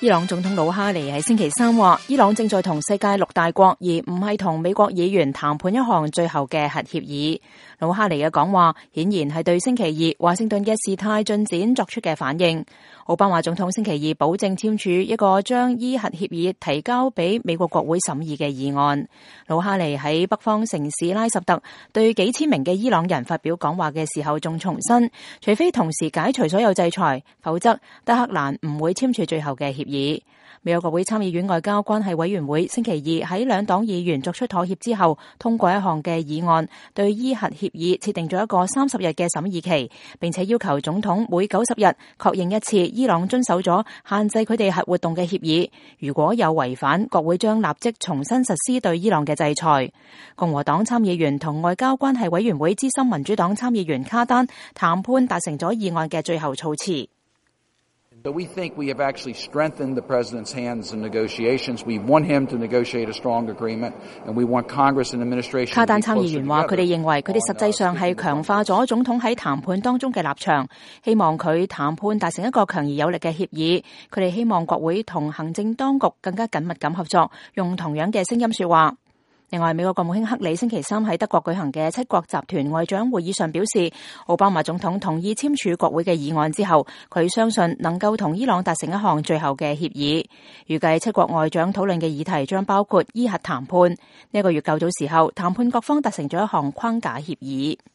伊朗總統魯哈尼喺星期三話，伊朗正在同世界6大國，而唔係同美國議員談判一項最後嘅核協議。魯哈尼嘅講話顯然係對星期二華盛頓嘅事態進展作出嘅反應。奧巴馬總統星期二保證簽署一個將伊核協議提交俾美國國會審議嘅議案。魯哈尼喺北方城市拉什特對幾千名嘅伊朗人發表講話嘅時候，仲重申，除非同時解除所有制裁，否則德黑蘭唔會簽署最後嘅協議。美國國會參議院外交關係委員會星期二喺兩黨議員作出妥協之後，通過一項嘅議案，對伊核協議設定咗一個30日嘅審議期，並且要求總統每90日確認一次伊朗遵守咗限制佢哋核活動嘅協議。如果有違反，國會將立即重新實施對伊朗嘅制裁。共和黨參議員同外交關係委員會資深民主黨參議員卡丹談判達成咗議案嘅最後措辭。 But we think we have actually strengthened the president's hands in negotiations. We want him to negotiate a strong agreement, and we want Congress and administration. 卡丹參議員話，佢哋認為佢哋實際上係強化咗總統喺談判當中嘅立場，希望佢談判達成一個強而有力嘅協議。佢哋希望國會同行政當局更加緊密咁合作，用同樣嘅聲音說話。另外，美國國務卿克里星期三喺德國舉行嘅7國集團外長會議上表示，奧巴馬總統同意簽署國會嘅議案之後，佢相信能夠同伊朗達成一項最後嘅協議。預計7國外長討論嘅議題將包括伊核談判。呢個月較早時候，談判各方達成咗一項框架協議。